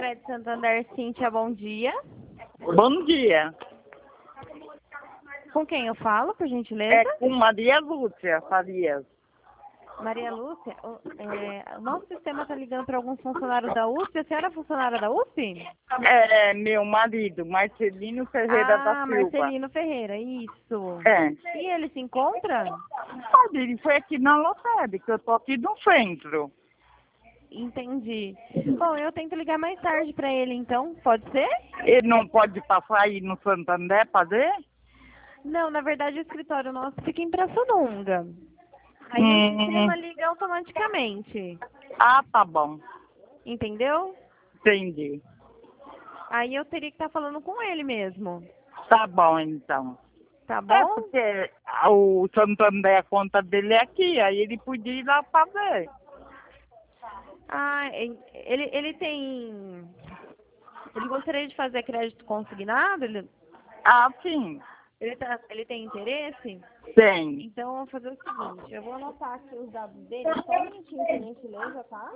Crédito Santander, Cíntia, bom dia. Bom dia. Com quem eu falo, por gentileza? É com Maria Lúcia Farias. Maria Lúcia, o nosso sistema está ligando para alguns funcionários da USP. A senhora é funcionária da USP? É meu marido, Marcelino Ferreira da Silva. Marcelino Ferreira, isso. É. E ele se encontra? Sabe, ele foi aqui na lotérica, eu tô aqui no centro. Entendi. Bom, eu tento ligar mais tarde para ele, então. Pode ser? Ele não pode passar aí no Santander para ver? Não, na verdade o escritório nosso fica em Pirassununga. Aí o sistema liga automaticamente. Ah, tá bom. Entendeu? Entendi. Aí eu teria que estar falando com ele mesmo. Tá bom, então. Tá É bom? porque o Santander, a conta dele é aqui, aí ele podia ir lá para ver. Ah, ele tem... Ele gostaria de fazer crédito consignado? Ah, sim. Ele tem interesse? Tem. Então, eu vou fazer o seguinte. Eu vou anotar aqui os dados dele. Só um minutinho, por gentileza, tá?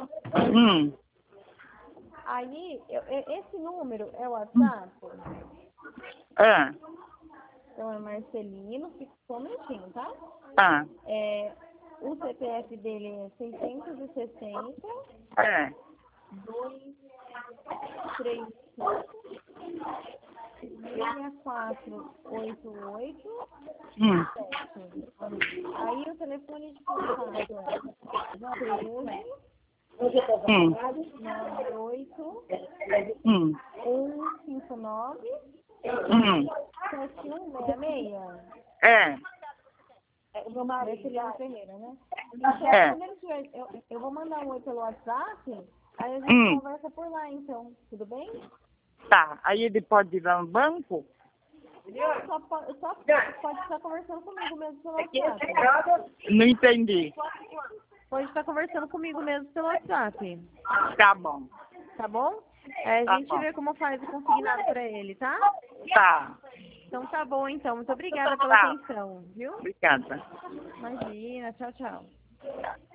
Aí, esse número é o WhatsApp? É. Então, é Marcelino. Fica só um minutinho, tá? Ah. O CPF dele é 660. É. 235 6488 Aí o telefone de contato é 98 159 7166. O meu marido é Felipe Ferreira, né? Então, quando ele tiver, eu vou mandar um oi pelo WhatsApp, aí a gente conversa por lá, então. Tudo bem? Tá. Aí ele pode ir lá no banco? Só pode estar conversando comigo mesmo pelo WhatsApp. Não entendi. Pode estar conversando comigo mesmo pelo WhatsApp. Tá bom. Tá bom? A Tá gente bom. vê como faz o consignado pra ele, tá? Tá. Então tá bom, então. Muito obrigada pela atenção, viu? Obrigada. Imagina. Tchau, tchau.